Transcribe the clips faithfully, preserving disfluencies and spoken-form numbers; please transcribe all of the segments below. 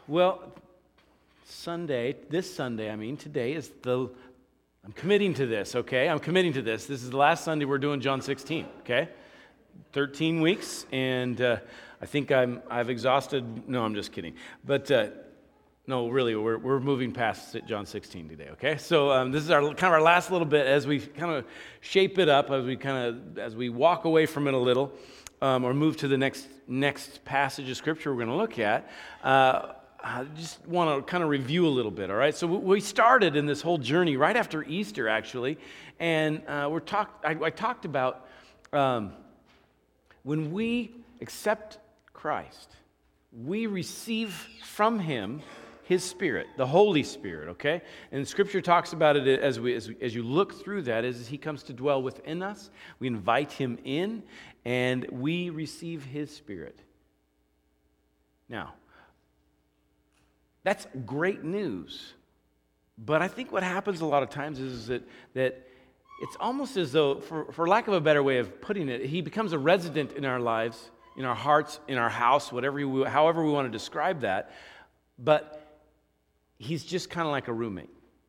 Well, Sunday, this Sunday, I mean, today is the, I'm committing to this, okay? I'm committing to this. This is the last Sunday we're doing John sixteen, okay? thirteen weeks, and uh, I think I'm, I've exhausted, no, I'm just kidding. But, uh, no, really, we're we're moving past John sixteen today, okay? So um, this is our kind of our last little bit as we kind of shape it up, as we kind of, as we walk away from it a little, um, or move to the next, next passage of Scripture we're going to look at. Uh, I just want to kind of review a little bit, all right? So we started in this whole journey right after Easter, actually, and uh, we're talk- I, I talked about um, when we accept Christ, we receive from Him His Spirit, the Holy Spirit, okay? And Scripture talks about it as we as, we, as you look through that, as He comes to dwell within us, we invite Him in, and we receive His Spirit. Now, that's great news, but I think what happens a lot of times is that, that it's almost as though, for, for lack of a better way of putting it, He becomes a resident in our lives, in our hearts, in our house, whatever we, however we want to describe that, but He's just kind of like a roommate.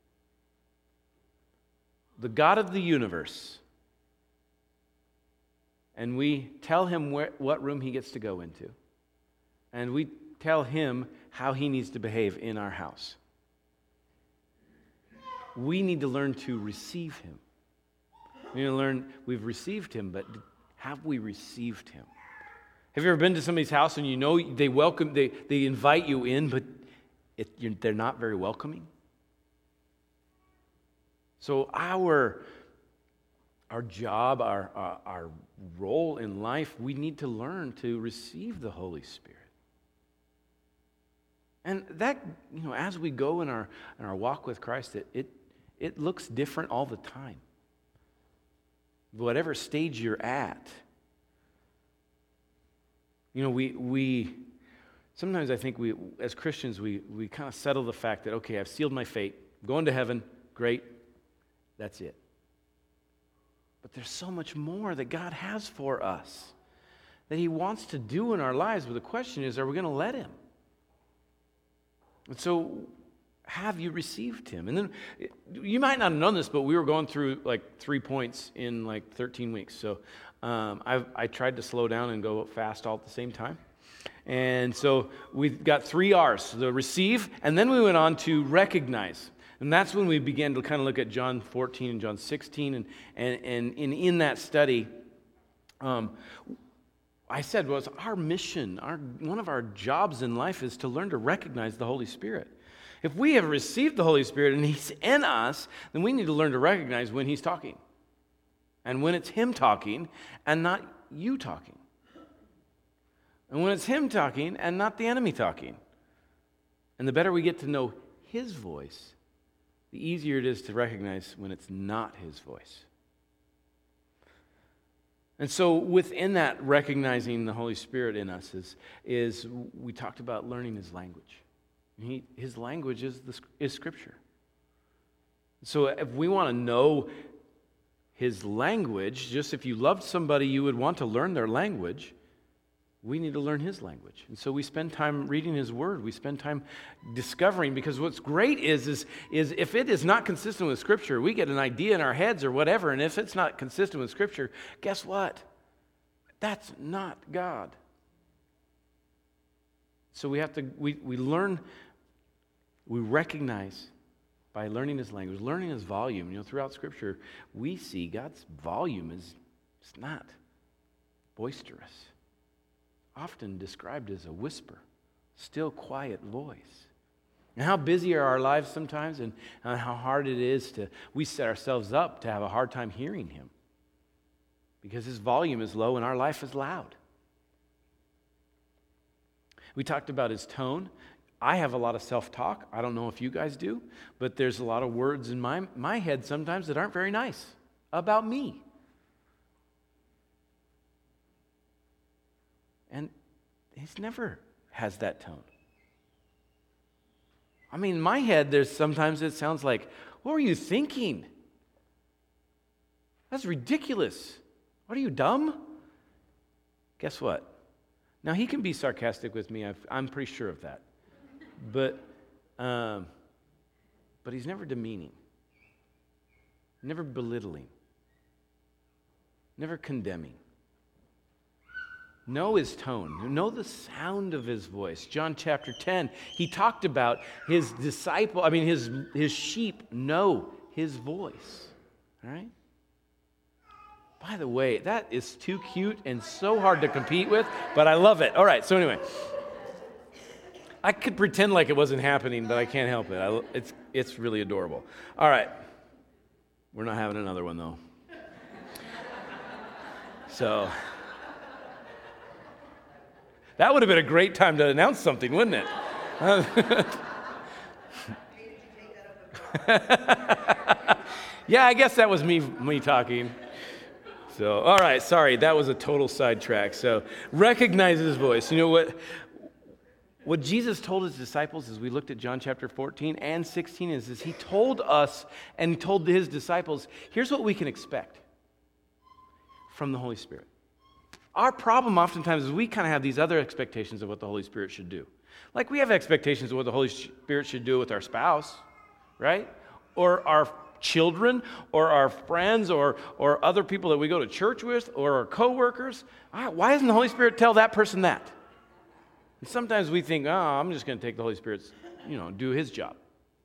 The God of the universe, and we tell Him where, what room He gets to go into, and we tell Him how He needs to behave in our house. We need to learn to receive Him. We need to learn we've received Him, but have we received Him? Have you ever been to somebody's house and you know they welcome, they, they invite you in, but it, you're, they're not very welcoming? So our, our job, our, our, our role in life, we need to learn to receive the Holy Spirit. And that, you know, as we go in our in our walk with Christ, it, it it looks different all the time. Whatever stage you're at. You know, we we sometimes I think we as Christians we we kind of settle the fact that, okay, I've sealed my fate, I'm going to heaven, great, that's it. But there's so much more that God has for us that He wants to do in our lives. But the question is, are we going to let Him? And so, have you received Him? And then, you might not have known this, but we were going through like three points in like thirteen weeks. So, um, I I tried to slow down and go fast all at the same time. And so, we've got three R's, the receive, and then we went on to recognize. And that's when we began to kind of look at John fourteen and John sixteen. And, and, and, and in that study, um, I said, well, it's our mission, our, one of our jobs in life is to learn to recognize the Holy Spirit. If we have received the Holy Spirit and He's in us, then we need to learn to recognize when He's talking. And when it's Him talking and not you talking. And when it's Him talking and not the enemy talking. And the better we get to know His voice, the easier it is to recognize when it's not His voice. And so within that, recognizing the Holy Spirit in us is, is we talked about learning His language. He, his language is, the, is Scripture. So if we want to know His language, just if you loved somebody, you would want to learn their language, we need to learn His language. And so we spend time reading His Word. We spend time discovering, because what's great is, is, is if it is not consistent with Scripture, we get an idea in our heads or whatever, and if it's not consistent with Scripture, guess what? That's not God. So we have to, we, we learn, we recognize by learning His language, learning His volume. You know, throughout Scripture, we see God's volume is it's not boisterous. Often described as a whisper, still quiet voice. And how busy are our lives sometimes, and how hard it is to, we set ourselves up to have a hard time hearing Him. Because His volume is low and our life is loud. We talked about His tone. I have a lot of self-talk. I don't know if you guys do, but there's a lot of words in my, my head sometimes that aren't very nice about me. And He's never has that tone. I mean, in my head, there's sometimes it sounds like, what are you thinking? That's ridiculous. What are you, dumb? Guess what? Now, He can be sarcastic with me. I've, I'm pretty sure of that. but um, but he's never demeaning, never belittling, never condemning. Know his tone. Know the sound of his voice. John chapter ten, he talked about his disciple, I mean his, his sheep know his voice. All right? By the way, that is too cute and so hard to compete with, but I love it. All right, so anyway. I could pretend like it wasn't happening, but I can't help it. I, it's, it's really adorable. All right. We're not having another one, though. So... that would have been a great time to announce something, wouldn't it? Yeah, I guess that was me me talking. So, all right, sorry, that was a total sidetrack. So, recognize his voice. You know what? What Jesus told his disciples as we looked at John chapter fourteen and sixteen is, is he told us and he told his disciples, here's what we can expect from the Holy Spirit. Our problem oftentimes is we kind of have these other expectations of what the Holy Spirit should do. Like we have expectations of what the Holy Spirit should do with our spouse, right? Or our children, or our friends, or, or other people that we go to church with, or our coworkers. Why doesn't the Holy Spirit tell that person that? And sometimes we think, oh, I'm just going to take the Holy Spirit's, you know, do his job.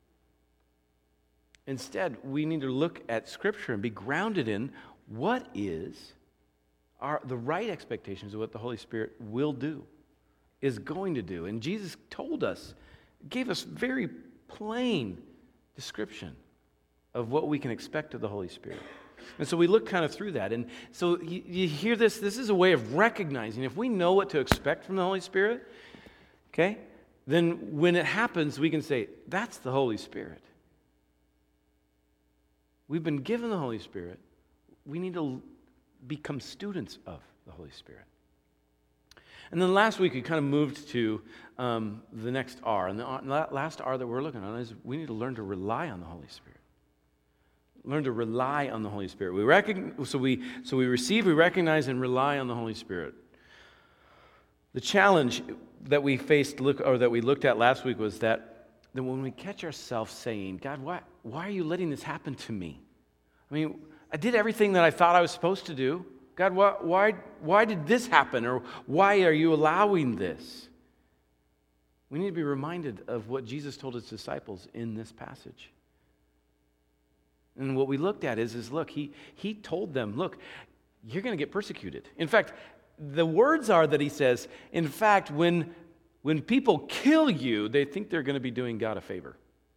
Instead, we need to look at Scripture and be grounded in what is Are the right expectations of what the Holy Spirit will do, is going to do. And Jesus told us, gave us very plain description of what we can expect of the Holy Spirit. And so we look kind of through that. And so you, you hear this, this is a way of recognizing if we know what to expect from the Holy Spirit, okay, then when it happens, we can say, that's the Holy Spirit. We've been given the Holy Spirit. We need to become students of the Holy Spirit. And then last week we kind of moved to um, the next R. And the last R that we're looking at is we need to learn to rely on the Holy Spirit. Learn to rely on the Holy Spirit. We recognize, so we so we receive, we recognize, and rely on the Holy Spirit. The challenge that we faced, look, or that we looked at last week, was that, that when we catch ourselves saying, "God, why why are you letting this happen to me? I mean, I did everything that I thought I was supposed to do. God, why, why, why did this happen? Or why are you allowing this?" We need to be reminded of what Jesus told his disciples in this passage. And what we looked at is, is look, he, he told them, look, you're going to get persecuted. In fact, the words are that he says, in fact, when, when people kill you, they think they're going to be doing God a favor.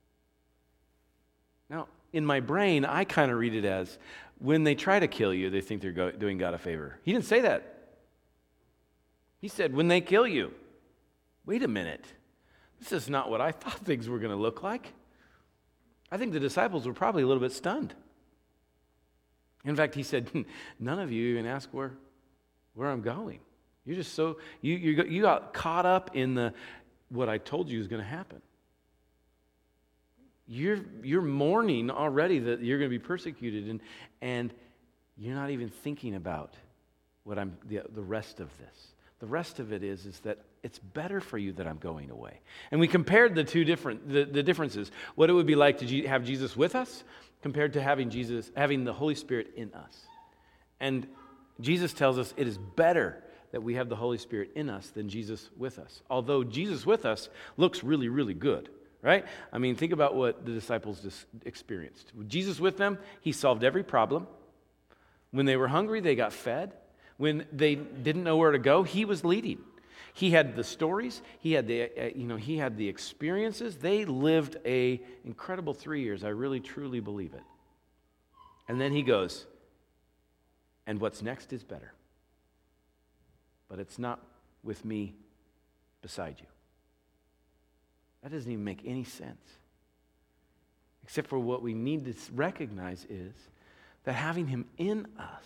Now, in my brain, I kind of read it as, when they try to kill you, they think they're go- doing God a favor. He didn't say that. He said, when they kill you. Wait a minute. This is not what I thought things were going to look like. I think the disciples were probably a little bit stunned. In fact, he said, none of you even ask where, where I'm going. You're just so, you, you, you got caught up in the what I told you is going to happen. You're, you're mourning already that you're going to be persecuted, and, and you're not even thinking about what I'm the, the rest of this. The rest of it is, is that it's better for you that I'm going away. And we compared the two different the, the differences. What it would be like to have Jesus with us compared to having Jesus having the Holy Spirit in us. And Jesus tells us it is better that we have the Holy Spirit in us than Jesus with us. Although Jesus with us looks really, really good. Right? I mean, think about what the disciples just experienced. With Jesus with them, he solved every problem. When they were hungry, they got fed. When they didn't know where to go, he was leading. He had the stories. He had the, uh, you know, he had the experiences. They lived a incredible three years. I really, truly believe it. And then he goes, and what's next is better. But it's not with me beside you. That doesn't even make any sense. Except for what we need to recognize is that having him in us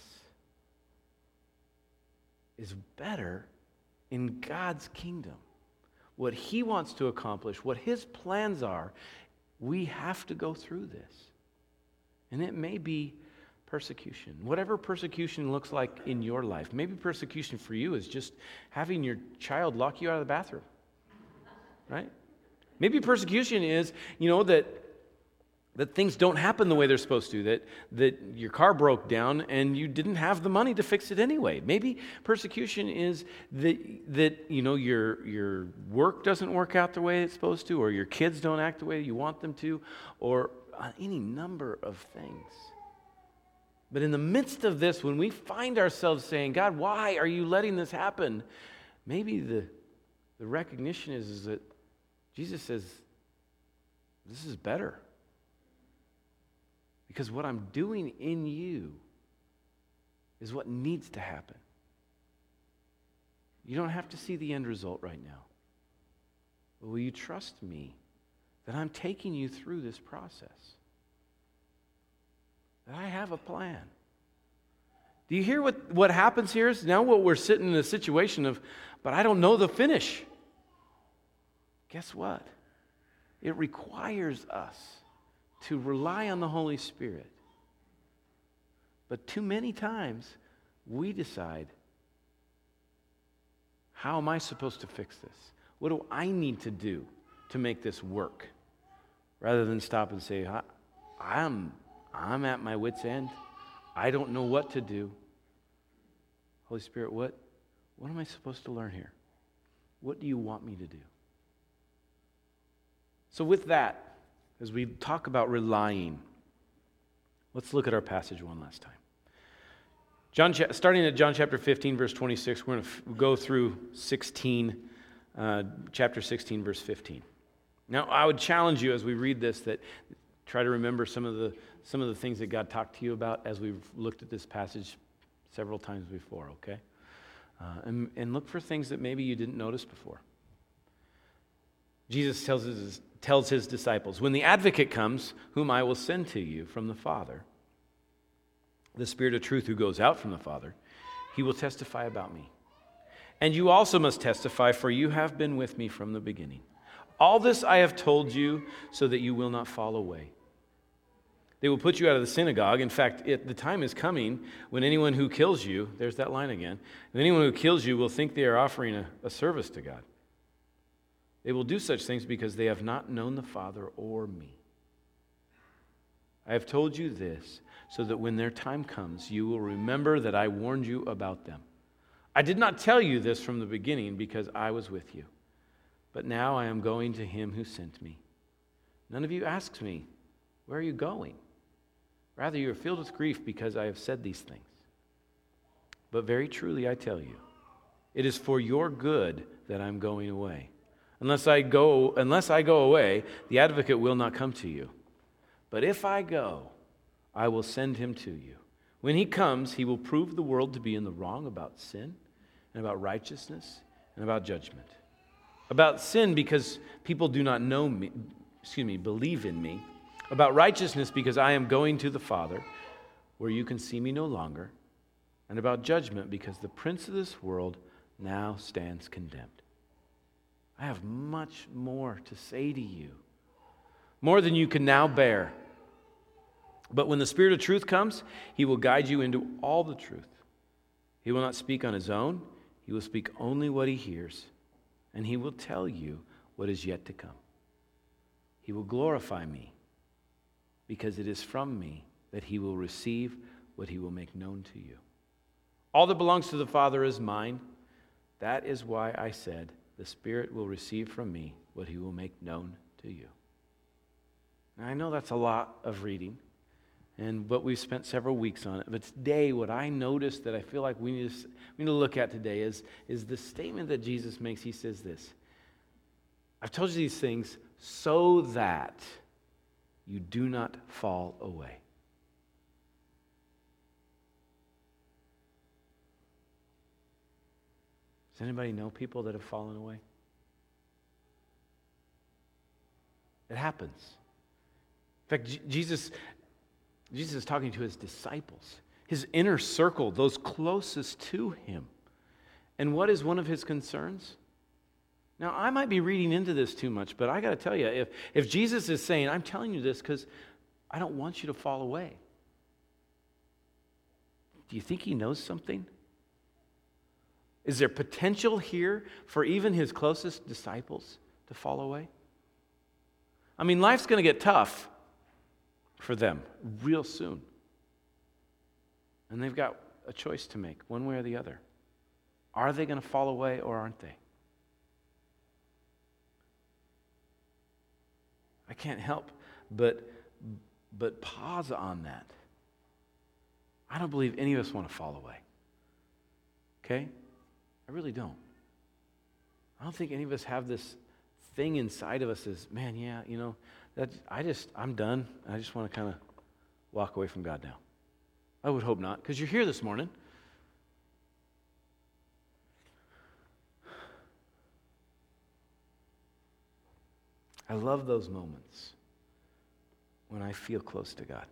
is better in God's kingdom. What he wants to accomplish, what his plans are, we have to go through this. And it may be persecution. Whatever persecution looks like in your life. Maybe persecution for you is just having your child lock you out of the bathroom. Right? Maybe persecution is, you know, that that things don't happen the way they're supposed to, that, that your car broke down and you didn't have the money to fix it anyway. Maybe persecution is that, that you know, your, your work doesn't work out the way it's supposed to, or your kids don't act the way you want them to, or any number of things. But in the midst of this, when we find ourselves saying, God, why are you letting this happen? Maybe the, the recognition is, is that Jesus says, this is better. Because what I'm doing in you is what needs to happen. You don't have to see the end result right now. But will you trust me that I'm taking you through this process? That I have a plan. Do you hear what, what happens here? Is now what we're sitting in a situation of, but I don't know the finish. Guess what? It requires us to rely on the Holy Spirit. But too many times, we decide, how am I supposed to fix this? What do I need to do to make this work? Rather than stop and say, I, I'm, I'm at my wit's end. I don't know what to do. Holy Spirit, what, what am I supposed to learn here? What do you want me to do? So with that, as we talk about relying, let's look at our passage one last time. John, starting at John chapter fifteen, verse twenty-six, we're going to f- go through sixteen, uh, chapter sixteen, verse fifteen. Now, I would challenge you as we read this that try to remember some of the some of the things that God talked to you about as we've looked at this passage several times before. Okay, uh, and and look for things that maybe you didn't notice before. Jesus tells his, tells his disciples, when the advocate comes, whom I will send to you from the Father, the Spirit of truth who goes out from the Father, he will testify about me. And you also must testify, for you have been with me from the beginning. All this I have told you so that you will not fall away. They will put you out of the synagogue. In fact, it, the time is coming when anyone who kills you, there's that line again, when anyone who kills you will think they are offering a, a service to God. They will do such things because they have not known the Father or me. I have told you this so that when their time comes, you will remember that I warned you about them. I did not tell you this from the beginning because I was with you. But now I am going to him who sent me. None of you asks me, where are you going? Rather, you are filled with grief because I have said these things. But very truly I tell you, it is for your good that I'm going away. Unless I go, unless I go away, the advocate will not come to you. But if I go, I will send him to you. When he comes, he will prove the world to be in the wrong about sin and about righteousness and about judgment. About sin because people do not know me, excuse me, believe in me. About righteousness because I am going to the Father where you can see me no longer. And about judgment because the prince of this world now stands condemned. I have much more to say to you, more than you can now bear. But when the Spirit of truth comes, he will guide you into all the truth. He will not speak on his own. He will speak only what he hears, and he will tell you what is yet to come. He will glorify me, because it is from me that he will receive what he will make known to you. All that belongs to the Father is mine. That is why I said, the Spirit will receive from me what he will make known to you. Now, I know that's a lot of reading, and but we've spent several weeks on it. But today, what I noticed that I feel like we need to, we need to look at today is, is the statement that Jesus makes. He says this, I've told you these things so that you do not fall away. Does anybody know people that have fallen away? It happens. In fact, J- Jesus, Jesus is talking to his disciples, his inner circle, those closest to him. And what is one of his concerns? Now, I might be reading into this too much, but I got to tell you, if, if Jesus is saying, I'm telling you this because I don't want you to fall away, do you think he knows something? Is there potential here for even his closest disciples to fall away? I mean, life's going to get tough for them real soon. And they've got a choice to make, one way or the other. Are they going to fall away or aren't they? I can't help but, but pause on that. I don't believe any of us want to fall away. Okay? I really don't. I don't think any of us have this thing inside of us as, man, yeah, you know, that I just, I'm done. I just want to kind of walk away from God now. I would hope not, because you're here this morning. I love those moments when I feel close to God.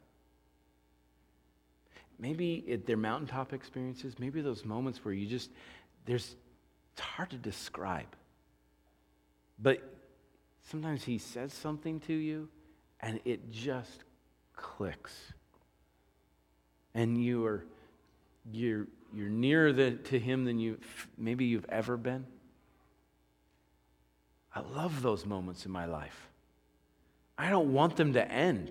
Maybe it, they're mountaintop experiences. Maybe those moments where you just, there's, it's hard to describe. But sometimes he says something to you, and it just clicks. And you are, you're, you're nearer the, to him than you maybe you've ever been. I love those moments in my life. I don't want them to end.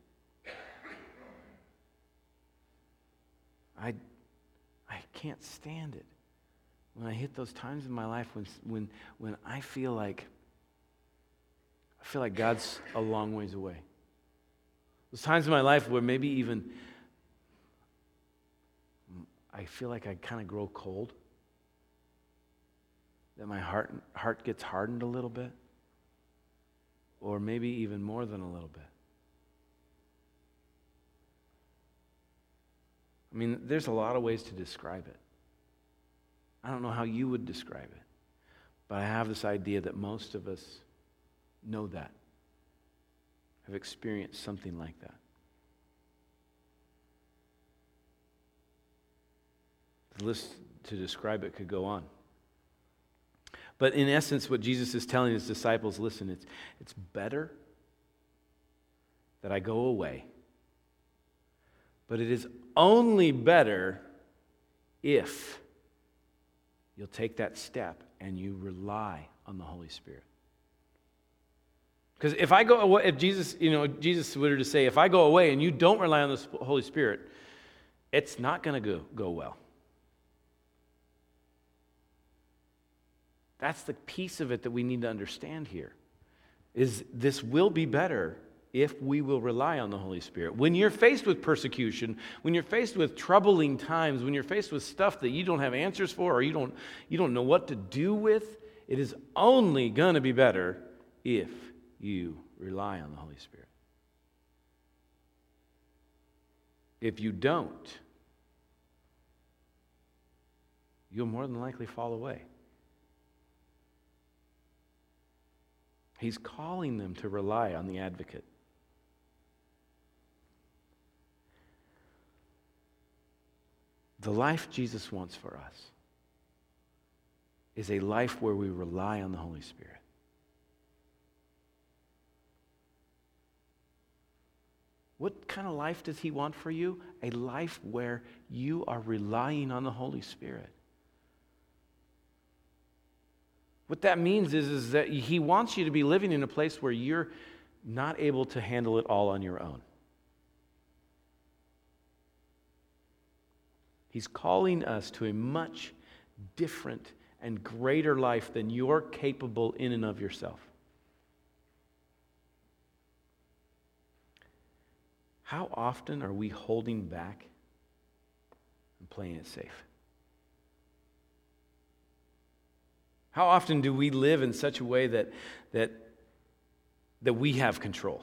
I, I can't stand it when I hit those times in my life when, when, when I feel like I feel like God's a long ways away. Those times in my life where maybe even I feel like I kind of grow cold, that my heart heart gets hardened a little bit, or maybe even more than a little bit. I mean, there's a lot of ways to describe it. I don't know how you would describe it, but I have this idea that most of us know that, have experienced something like that. The list to describe it could go on. But in essence, what Jesus is telling his disciples, listen, it's, it's better that I go away, but it is only better if you'll take that step and you rely on the Holy Spirit. Because if I go away, if Jesus, you know, Jesus were to say, if I go away and you don't rely on the Holy Spirit, it's not going to go, go well. That's the piece of it that we need to understand here, is this will be better if we will rely on the Holy Spirit. When you're faced with persecution, when you're faced with troubling times, when you're faced with stuff that you don't have answers for or you don't, you don't know what to do with, it is only going to be better if you rely on the Holy Spirit. If you don't, you'll more than likely fall away. He's calling them to rely on the advocate. The life Jesus wants for us is a life where we rely on the Holy Spirit. What kind of life does he want for you? A life where you are relying on the Holy Spirit. What that means is, is that he wants you to be living in a place where you're not able to handle it all on your own. He's calling us to a much different and greater life than you're capable in and of yourself. How often are we holding back and playing it safe? How often do we live in such a way that, that, that we have control?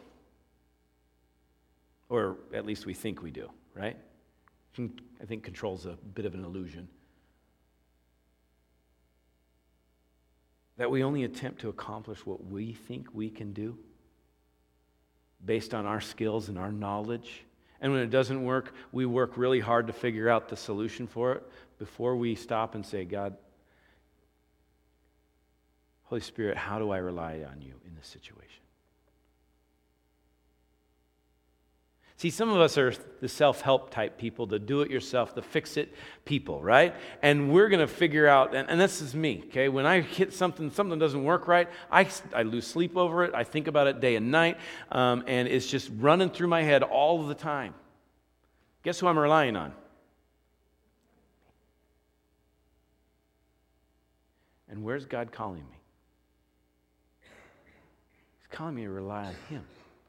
Or at least we think we do, right? I think control's a bit of an illusion. That we only attempt to accomplish what we think we can do based on our skills and our knowledge. And when it doesn't work, we work really hard to figure out the solution for it before we stop and say, God, Holy Spirit, how do I rely on you in this situation? See, some of us are the self-help type people, the do-it-yourself, the fix-it people, right? And we're going to figure out, and, and this is me, okay? When I hit something, something doesn't work right, I, I lose sleep over it. I think about it day and night, um, and it's just running through my head all of the time. Guess who I'm relying on? And where's God calling me? He's calling me to rely on Him.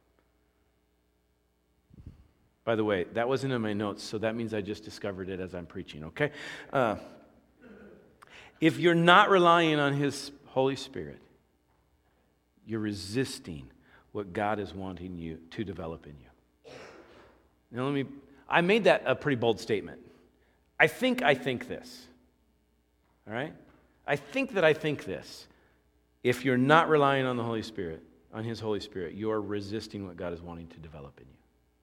By the way, that wasn't in my notes, so that means I just discovered it as I'm preaching, okay? Uh, if you're not relying on His Holy Spirit, you're resisting what God is wanting you to develop in you. Now, let me, I made that a pretty bold statement. I think I think this, all right? I think that I think this. If you're not relying on the Holy Spirit, on His Holy Spirit, you're resisting what God is wanting to develop in you.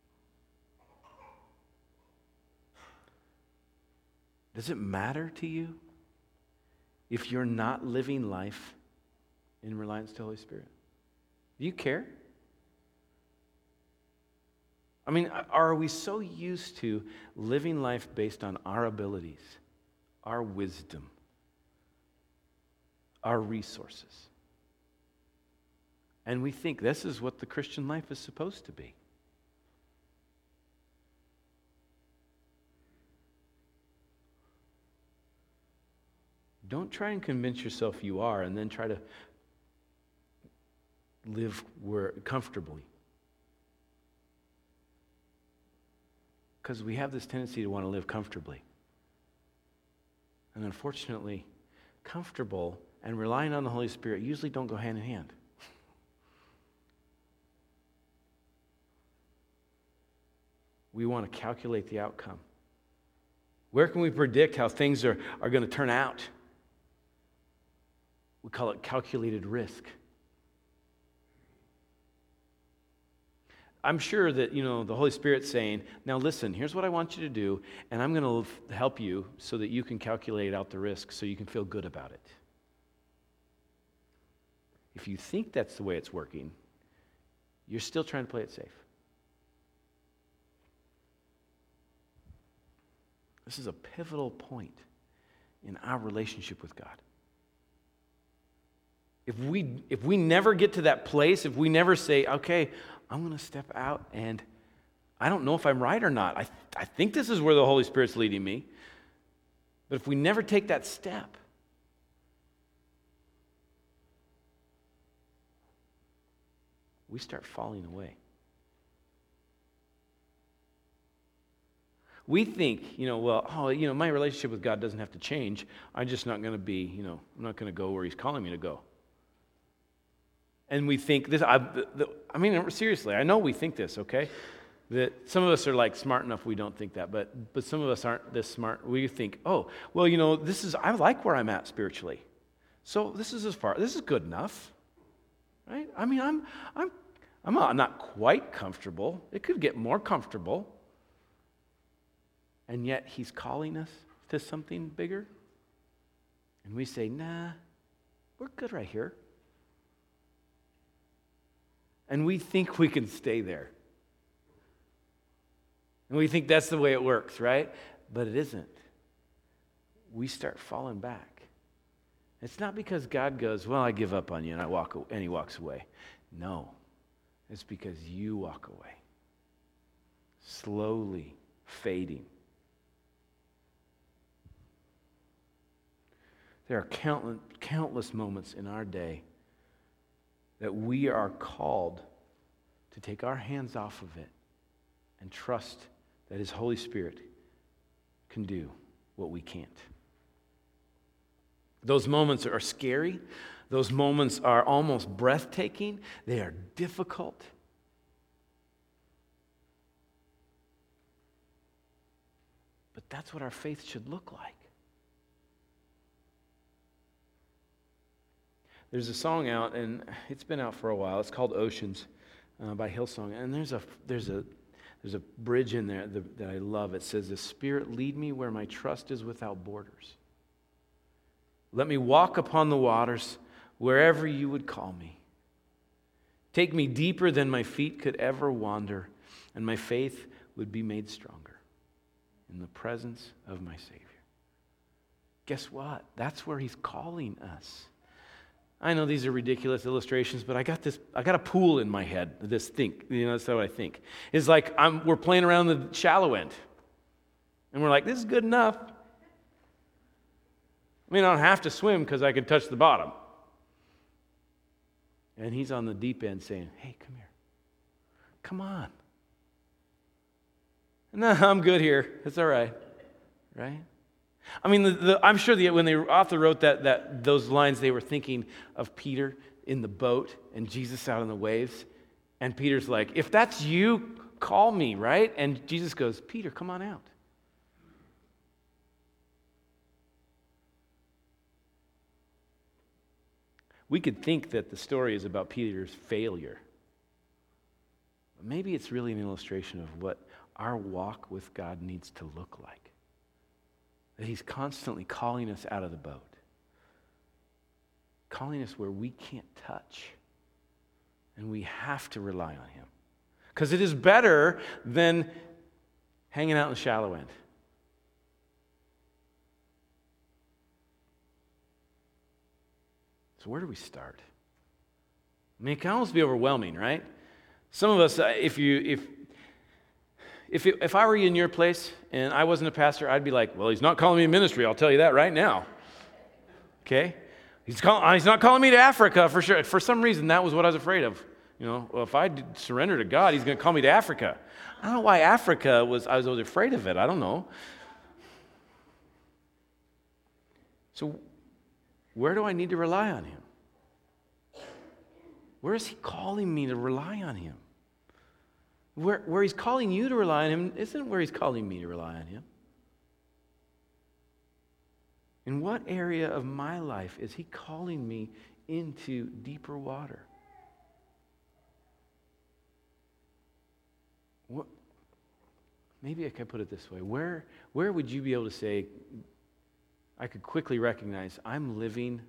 Does it matter to you if you're not living life in reliance to the Holy Spirit? Do you care? I mean, are we so used to living life based on our abilities, our wisdom, our resources? And we think this is what the Christian life is supposed to be. Don't try and convince yourself you are and then try to live where, comfortably. Because we have this tendency to want to live comfortably. And unfortunately, comfortable and relying on the Holy Spirit usually don't go hand in hand. We want to calculate the outcome. Where can we predict how things are, are going to turn out? We call it calculated risk. I'm sure that, you know, the Holy Spirit's saying, now listen, here's what I want you to do, and I'm going to help you so that you can calculate out the risk so you can feel good about it. If you think that's the way it's working, you're still trying to play it safe. This is a pivotal point in our relationship with God. If we if we never get to that place, if we never say, okay, I'm going to step out and I don't know if I'm right or not. I, I think this is where the Holy Spirit's leading me. But if we never take that step, we start falling away. We think, you know, well, oh, you know, my relationship with God doesn't have to change. I'm just not going to be, you know, I'm not going to go where He's calling me to go. And we think this, I, the, I mean, seriously, I know we think this, okay? That some of us are like smart enough we don't think that, but but some of us aren't this smart. We think, oh, well, you know, this is, I like where I'm at spiritually. So this is as far, this is good enough, right? I mean, I'm, I'm, I'm not, not quite comfortable. It could get more comfortable. And yet He's calling us to something bigger. And we say, nah, we're good right here. And we think we can stay there. And we think that's the way it works, right? But it isn't. We start falling back. It's not because God goes, well, I give up on you, and I walk away, and He walks away. No. It's because you walk away. Slowly fading. There are countless, countless moments in our day that we are called to take our hands off of it and trust that His Holy Spirit can do what we can't. Those moments are scary. Those moments are almost breathtaking. They are difficult. But that's what our faith should look like. There's a song out, and it's been out for a while. It's called Oceans uh, by Hillsong. And there's a there's a there's a bridge in there that, that I love. It says, "The Spirit lead me where my trust is without borders. Let me walk upon the waters wherever you would call me. Take me deeper than my feet could ever wander. and my faith would be made stronger in the presence of my Savior. Guess what? That's where he's calling us. I know these are ridiculous illustrations, but I got this, I got a pool in my head, this think, you know, that's what I think. It's like I'm, we're playing around the shallow end. And we're like, this is good enough. I mean, I don't have to swim because I can touch the bottom. And he's on the deep end saying, hey, come here. Come on. No, I'm good here. It's all right. Right? I mean, the, the, I'm sure that when the author wrote that, that those lines, they were thinking of Peter in the boat and Jesus out on the waves. And Peter's like, if that's you, call me, right? And Jesus goes, Peter, come on out. We could think that the story is about Peter's failure. But maybe it's really an illustration of what our walk with God needs to look like. That he's constantly calling us out of the boat. Calling us where we can't touch. And we have to rely on him. Because it is better than hanging out in the shallow end. So where do we start? I mean, it can almost be overwhelming, right? Some of us, if you if if it, if I were in your place and I wasn't a pastor, I'd be like, well, he's not calling me to ministry. I'll tell you that right now. Okay, he's call, he's not calling me to Africa for sure. For some reason, that was what I was afraid of. You know, well, if I did surrender to God, he's going to call me to Africa. I don't know why Africa was. I was always afraid of it. I don't know. So, where do I need to rely on him? Where is he calling me to rely on him? Where, where he's calling you to rely on him isn't where he's calling me to rely on him. In what area of my life is he calling me into deeper water? What, maybe I could put it this way. Where, where would you be able to say, I could quickly recognize I'm living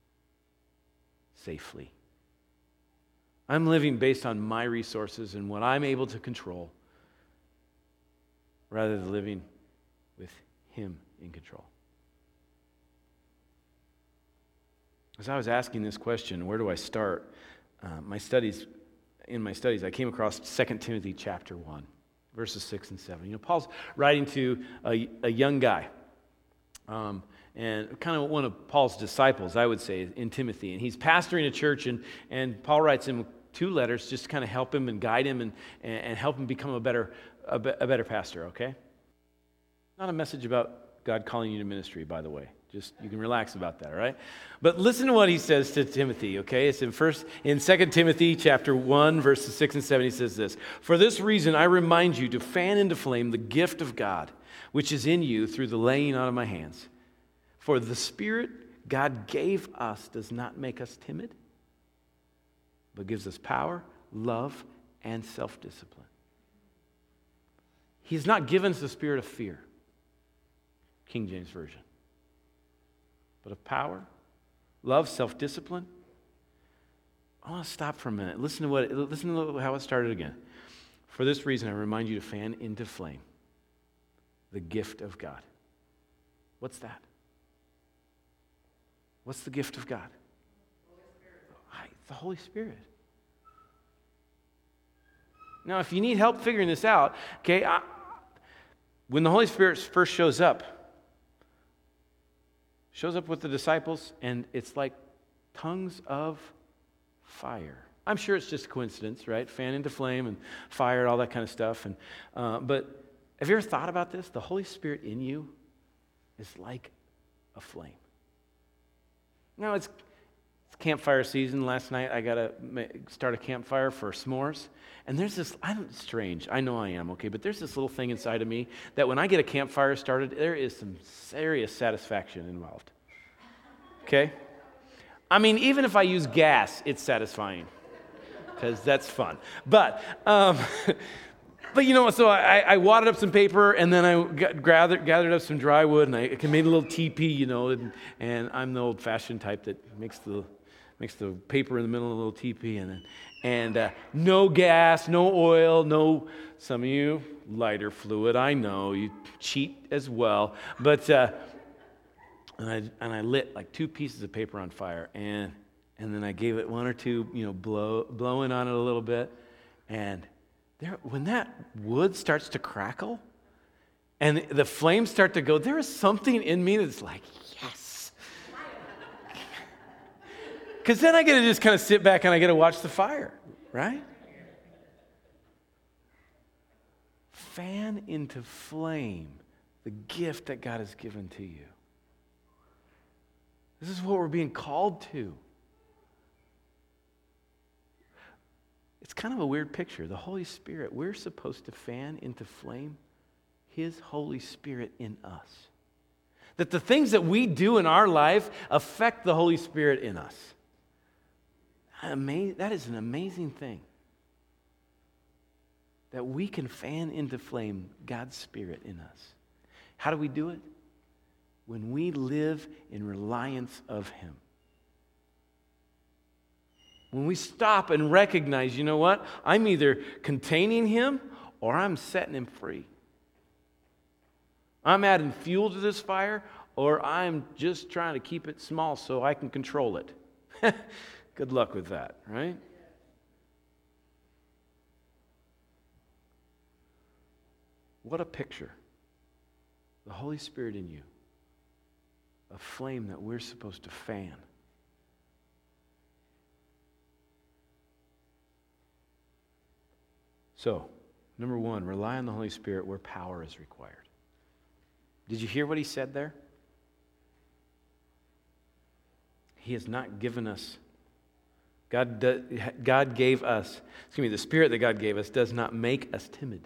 safely. I'm living based on my resources and what I'm able to control rather than living with him in control. As I was asking this question, where do I start? Uh, my studies, in my studies, I came across Second Timothy chapter one, verses six and seven. You know, Paul's writing to a, a young guy. Um, and kind of one of Paul's disciples, I would say, in Timothy. And he's pastoring a church, and, and Paul writes him two letters just to kind of help him and guide him and, and help him become a better, a, be, a better pastor, okay? Not a message about God calling you to ministry, by the way. Just, you can relax about that, all right? But listen to what he says to Timothy, okay? It's in first, in Second Timothy chapter one, verses six and seven, he says this, "For this reason I remind you to fan into flame the gift of God, which is in you through the laying on of my hands. For the Spirit God gave us does not make us timid, but gives us power, love, and self-discipline." He's not given us the spirit of fear, King James Version, but of power, love, self-discipline. I want to stop for a minute. Listen to what. Listen to how it started again. "For this reason, I remind you to fan into flame the gift of God." What's that? What's the gift of God? Holy the Holy Spirit. Now, if you need help figuring this out, okay, I, when the Holy Spirit first shows up, shows up with the disciples, and it's like tongues of fire. I'm sure it's just a coincidence, right? Fan into flame and fire and all that kind of stuff. And uh, but have you ever thought about this? The Holy Spirit in you is like a flame. Now, it's, it's campfire season. Last night, I got to start a campfire for s'mores. And there's this, I'm strange. I know I am, okay? But there's this little thing inside of me that when I get a campfire started, there is some serious satisfaction involved. Okay? I mean, even if I use gas, it's satisfying. Because that's fun. But, um, but you know, so I, I wadded up some paper, and then I got, gathered, gathered up some dry wood, and I made a little teepee, you know, and, and I'm the old-fashioned type that makes the makes the paper in the middle of a little teepee, and then, And uh, no gas, no oil, no, some of you, lighter fluid. I know, you cheat as well. But, uh, and, I, and I lit like two pieces of paper on fire. And and then I gave it one or two, you know, blow, blowing on it a little bit. And there, when that wood starts to crackle and the flames start to go, there is something in me that's like, yes. Because then I get to just kind of sit back and I get to watch the fire, right? Fan into flame the gift that God has given to you. This is what we're being called to. It's kind of a weird picture. The Holy Spirit, we're supposed to fan into flame His Holy Spirit in us. That the things that we do in our life affect the Holy Spirit in us. Amazing, that is an amazing thing. That we can fan into flame God's Spirit in us. How do we do it? When we live in reliance of Him. When we stop and recognize, you know what? I'm either containing Him or I'm setting Him free. I'm adding fuel to this fire or I'm just trying to keep it small so I can control it. Good luck with that, right? What a picture. The Holy Spirit in you. A flame that we're supposed to fan. So, number one, rely on the Holy Spirit where power is required. Did you hear what he said there? He has not given us, God, do, God gave us, excuse me, the Spirit that God gave us does not make us timid,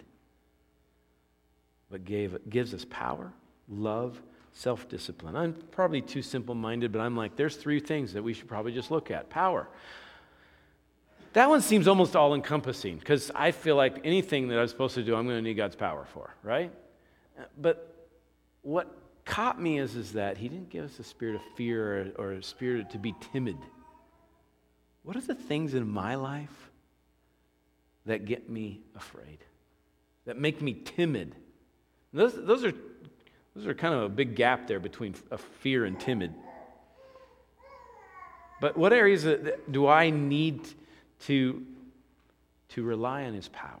but gave, gives us power, love, self-discipline. I'm probably too simple-minded, but I'm like, there's three things that we should probably just look at. Power. That one seems almost all-encompassing because I feel like anything that I'm supposed to do, I'm going to need God's power for, right? But what caught me is, is that He didn't give us a spirit of fear or, or a spirit to be timid. What are the things in my life that get me afraid, that make me timid? Those, those are those are kind of a big gap there between a fear and timid. But what areas do I need to, to rely on His power?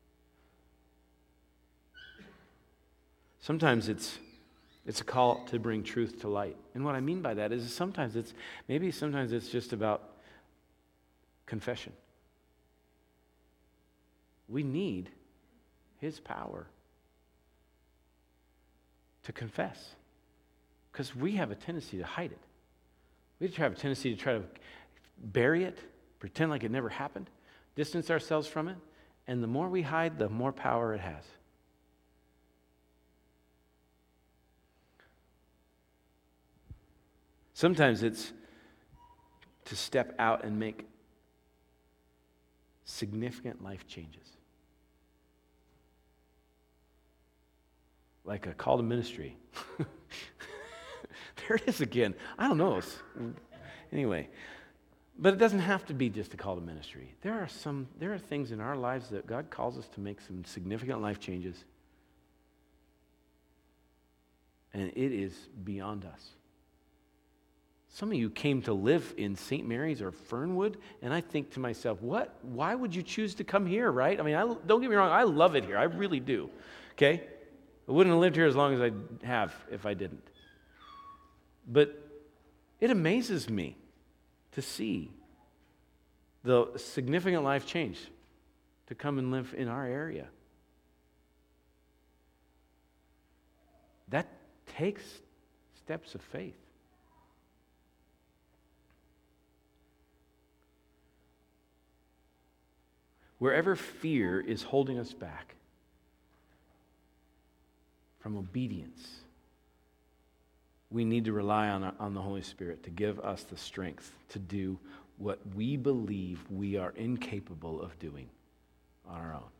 Sometimes it's it's a call to bring truth to light. And what I mean by that is sometimes it's maybe sometimes it's just about confession. We need His power to confess. Because we have a tendency to hide it. We have a tendency to try to bury it, pretend like it never happened, distance ourselves from it, and the more we hide, the more power it has. Sometimes it's to step out and make significant life changes. Like a call to ministry. There it is again. I don't know. Anyway, but it doesn't have to be just a call to ministry. There are some, there are things in our lives that God calls us to make some significant life changes. And it is beyond us. Some of you came to live in Saint Mary's or Fernwood, and I think to myself, what? Why would you choose to come here, right? I mean, I, don't get me wrong, I love it here. I really do, okay? I wouldn't have lived here as long as I have if I didn't. But it amazes me to see the significant life change to come and live in our area. That takes steps of faith. Wherever fear is holding us back from obedience, we need to rely on, on the Holy Spirit to give us the strength to do what we believe we are incapable of doing on our own.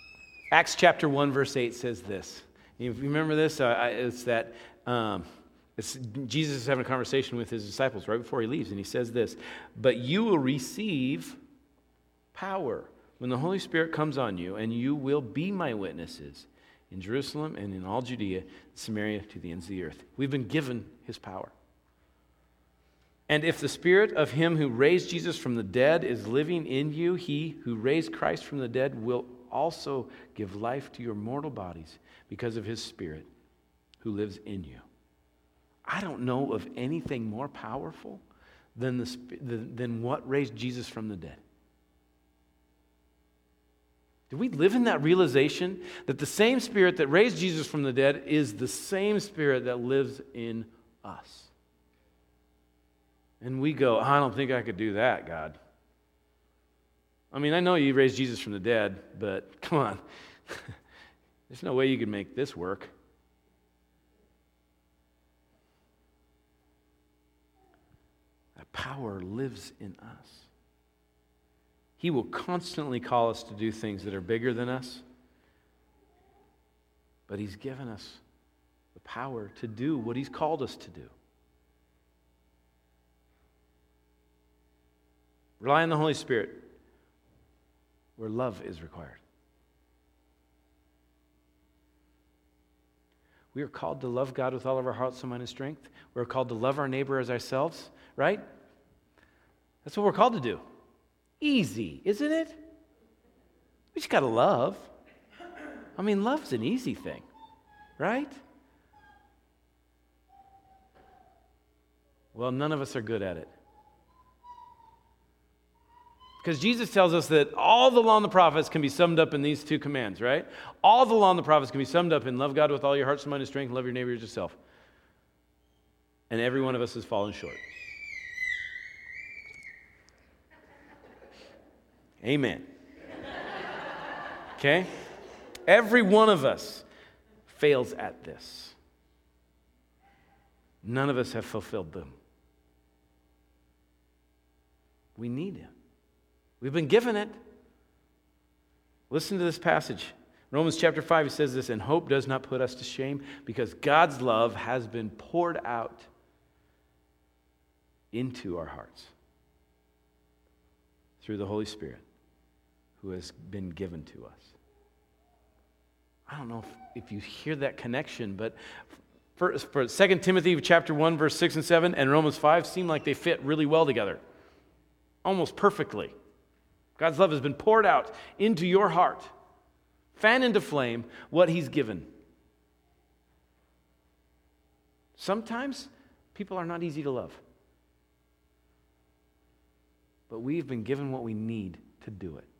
Acts chapter one, verse eight says this. If you remember this, uh, it's that um, It's, Jesus is having a conversation with his disciples right before he leaves, and he says this, "But you will receive power when the Holy Spirit comes on you, and you will be my witnesses in Jerusalem and in all Judea, Samaria, to the ends of the earth." We've been given his power. "And if the Spirit of him who raised Jesus from the dead is living in you, he who raised Christ from the dead will also give life to your mortal bodies because of his Spirit who lives in you." I don't know of anything more powerful than, the, than what raised Jesus from the dead. Do we live in that realization that the same Spirit that raised Jesus from the dead is the same Spirit that lives in us? And we go, "I don't think I could do that, God. I mean, I know you raised Jesus from the dead, but come on. There's no way you can make this work." That power lives in us. He will constantly call us to do things that are bigger than us, but he's given us the power to do what he's called us to do. Rely on the Holy Spirit where love is required. We are called to love God with all of our heart, soul, mind, and strength. We're called to love our neighbor as ourselves, right? That's what we're called to do. Easy, isn't it? We just got to love. I mean, love's an easy thing, right? Well, none of us are good at it. Because Jesus tells us that all the law and the prophets can be summed up in these two commands, right? All the law and the prophets can be summed up in love God with all your heart, soul, mind, and strength, and love your neighbor as yourself. And every one of us has fallen short. Amen. Okay? Every one of us fails at this. None of us have fulfilled them. We need him. We've been given it. Listen to this passage. Romans chapter five, he says this, "And hope does not put us to shame, because God's love has been poured out into our hearts through the Holy Spirit who has been given to us." I don't know if, if you hear that connection, but for, for Second Timothy chapter one, verse six and seven, and Romans five seem like they fit really well together. Almost perfectly. God's love has been poured out into your heart. Fan into flame what he's given. Sometimes people are not easy to love. But we've been given what we need to do it.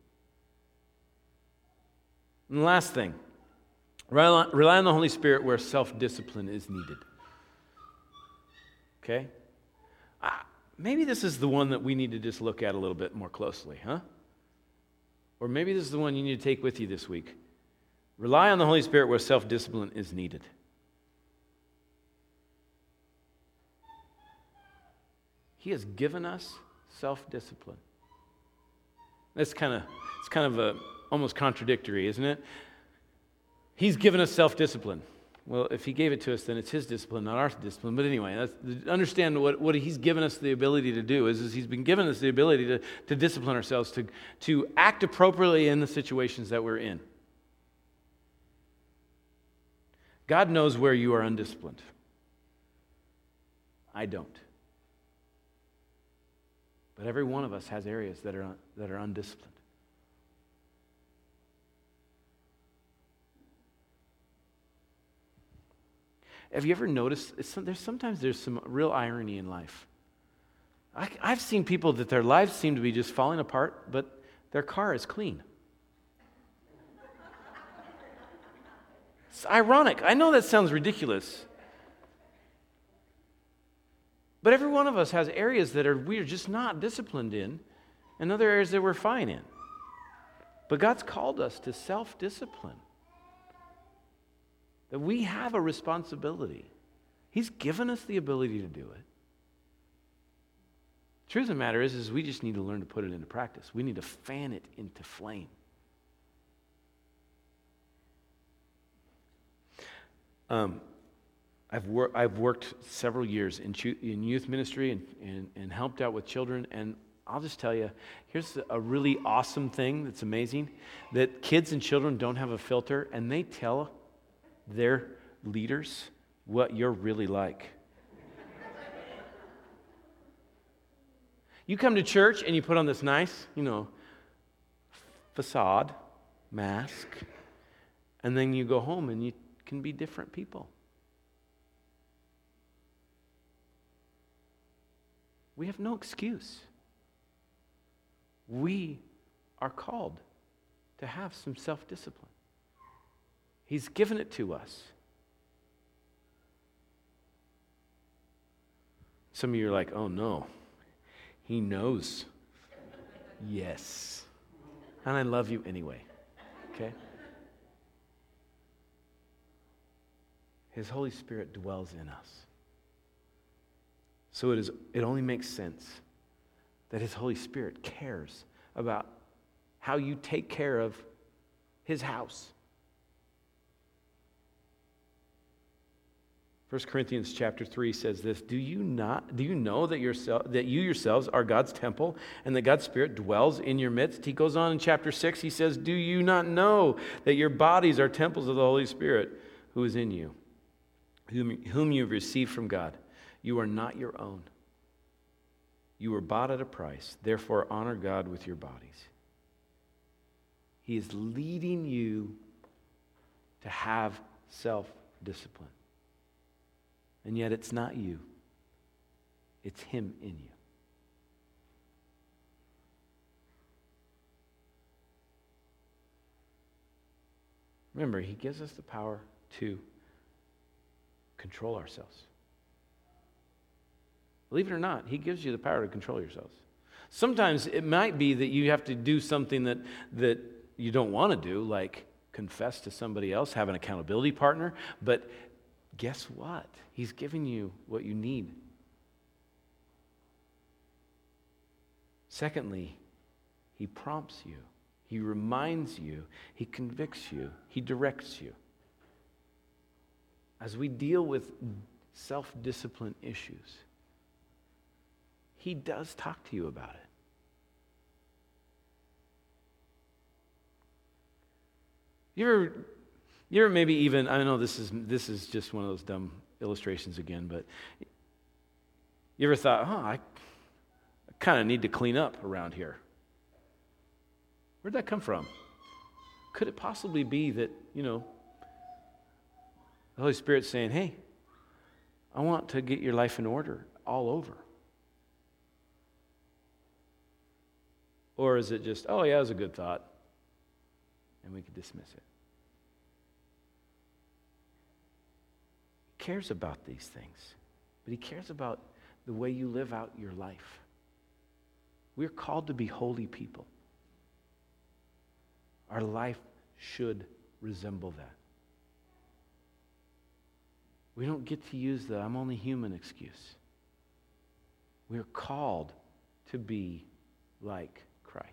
And the last thing, rely on the Holy Spirit where self-discipline is needed. Okay? Uh, maybe this is the one that we need to just look at a little bit more closely, huh? Or maybe this is the one you need to take with you this week. Rely on the Holy Spirit where self-discipline is needed. He has given us self-discipline. That's kind of it's kind of a, almost contradictory, isn't it? He's given us self-discipline. Well, if he gave it to us, then it's his discipline, not our discipline. But anyway, that's, understand what, what he's given us the ability to do is, is he's been given us the ability to, to discipline ourselves, to, to act appropriately in the situations that we're in. God knows where you are undisciplined. I don't. But every one of us has areas that are, that are undisciplined. Have you ever noticed, there's sometimes there's some real irony in life. I, I've seen people that their lives seem to be just falling apart, but their car is clean. It's ironic. I know that sounds ridiculous. But every one of us has areas that are we're just not disciplined in, and other areas that we're fine in. But God's called us to self-discipline. That we have a responsibility. He's given us the ability to do it. Truth of the matter is, is we just need to learn to put it into practice. We need to fan it into flame. Um, I've, wor- I've worked several years in, chu- in youth ministry and, and, and helped out with children, and I'll just tell you, here's a really awesome thing that's amazing, that kids and children don't have a filter, and they tell their leaders what you're really like. You come to church and you put on this nice, you know, facade, mask, and then you go home and you can be different people. We have no excuse. We are called to have some self-discipline. He's given it to us. Some of you are like, oh no, he knows. Yes. And I love you anyway. Okay? His Holy Spirit dwells in us. So it is. It only makes sense that His Holy Spirit cares about how you take care of His house. First Corinthians chapter three says this, do you not do you know that yourself that you yourselves are God's temple and that God's Spirit dwells in your midst? He goes on in chapter six, he says, do you not know that your bodies are temples of the Holy Spirit who is in you, whom, whom you've received from God? You are not your own. You were bought at a price. Therefore, honor God with your bodies. He is leading you to have self-discipline. And yet it's not you. It's Him in you. Remember, He gives us the power to control ourselves. Believe it or not, He gives you the power to control yourselves. Sometimes it might be that you have to do something that, that you don't want to do, like confess to somebody else, have an accountability partner, but guess what? He's giving you what you need. Secondly, He prompts you. He reminds you. He convicts you. He directs you. As we deal with self-discipline issues, He does talk to you about it. You ever, you ever maybe even, I know this is this is just one of those dumb illustrations again, but you ever thought, oh, I, I kind of need to clean up around here? Where'd that come from? Could it possibly be that, you know, the Holy Spirit's saying, hey, I want to get your life in order all over? Or is it just, oh yeah, it was a good thought, and we could dismiss it? He cares about these things, but He cares about the way you live out your life. We're called to be holy people. Our life should resemble that. We don't get to use the I'm only human excuse. We're called to be like Christ.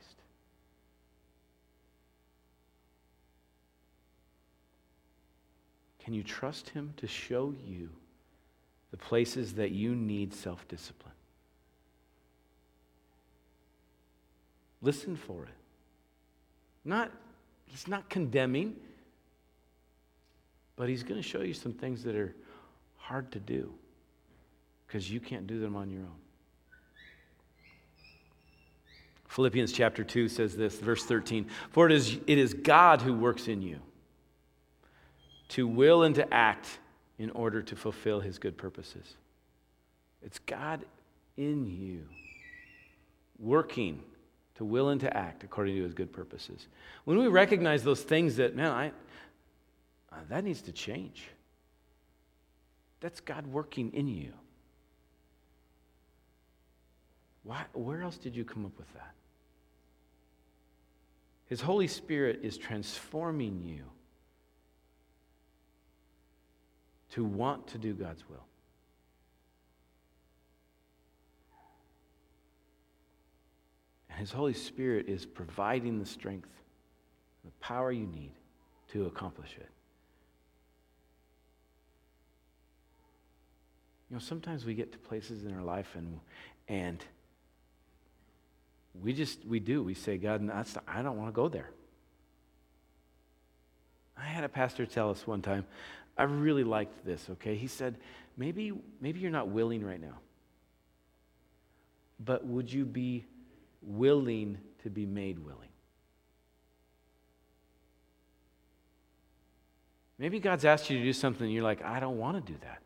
Can you trust Him to show you the places that you need self-discipline? Listen for it. Not, He's not condemning, but He's going to show you some things that are hard to do because you can't do them on your own. Philippians chapter two says this, verse thirteen, for it is, it is God who works in you to will and to act in order to fulfill His good purposes. It's God in you working to will and to act according to His good purposes. When we recognize those things that, man, I uh, that needs to change. That's God working in you. Why, where else did you come up with that? His Holy Spirit is transforming you to want to do God's will. And His Holy Spirit is providing the strength, the power you need to accomplish it. You know, sometimes we get to places in our life and and we just, we do. We say, God, that's, I don't want to go there. I had a pastor tell us one time, I really liked this, okay? He said, maybe, maybe you're not willing right now, but would you be willing to be made willing? Maybe God's asked you to do something and you're like, I don't want to do that.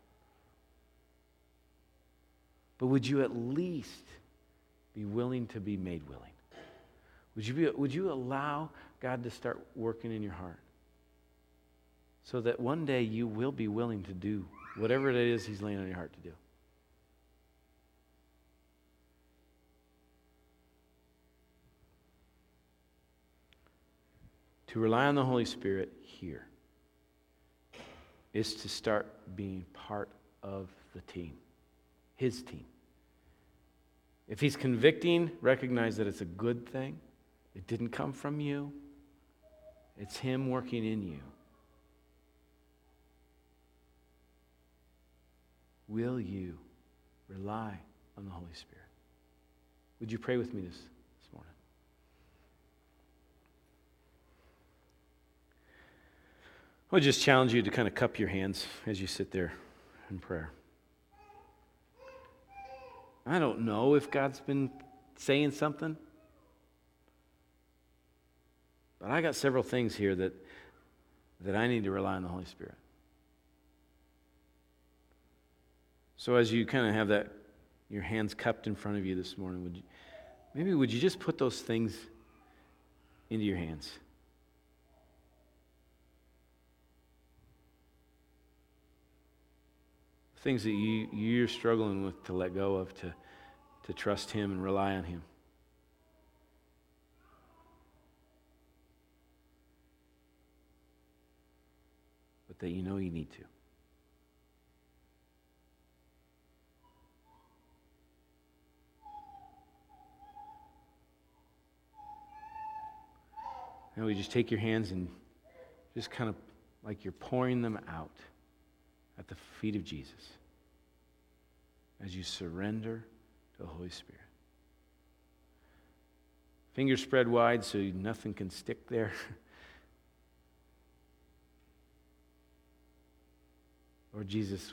But would you at least be willing to be made willing? Would you be, would you allow God to start working in your heart so that one day you will be willing to do whatever it is He's laying on your heart to do? To rely on the Holy Spirit here is to start being part of the team, His team. If He's convicting, recognize that it's a good thing. It didn't come from you. It's Him working in you. Will you rely on the Holy Spirit? Would you pray with me this, this morning? I would just challenge you to kind of cup your hands as you sit there in prayer. I don't know if God's been saying something, but I got several things here that, that I need to rely on the Holy Spirit. So as you kind of have that, your hands cupped in front of you this morning, would you, maybe would you just put those things into your hands? Things that you, you're struggling with to let go of, to, to trust Him and rely on Him. But that you know you need to. And we just take your hands and just kind of like you're pouring them out at the feet of Jesus as you surrender to the Holy Spirit. Fingers spread wide so nothing can stick there. Lord Jesus,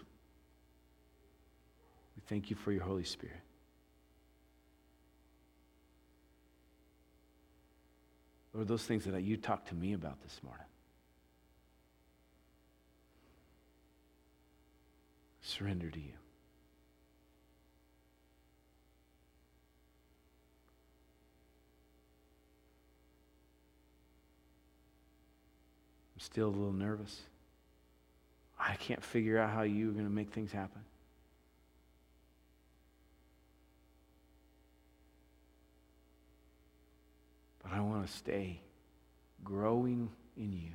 we thank you for your Holy Spirit. Lord, those things that you talked to me about this morning. Surrender to you. I'm still a little nervous. I can't figure out how you're going to make things happen. But I want to stay growing in you.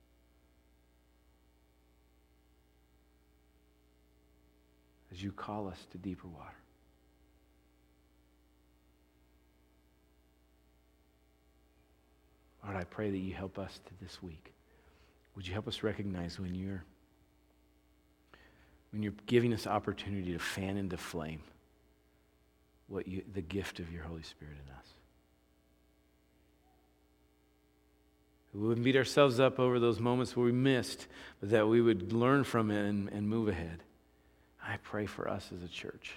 As you call us to deeper water. Lord, I pray that you help us to this week. Would you help us recognize when you're when you're giving us opportunity to fan into flame what you, the gift of your Holy Spirit in us. We wouldn't beat ourselves up over those moments where we missed, but that we would learn from it and, and move ahead. I pray for us as a church.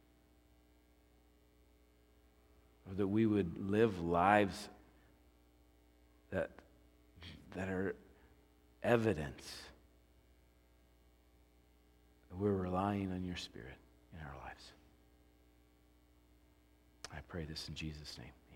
Or that we would live lives that, that are evidence that we're relying on your Spirit in our lives. I pray this in Jesus' name.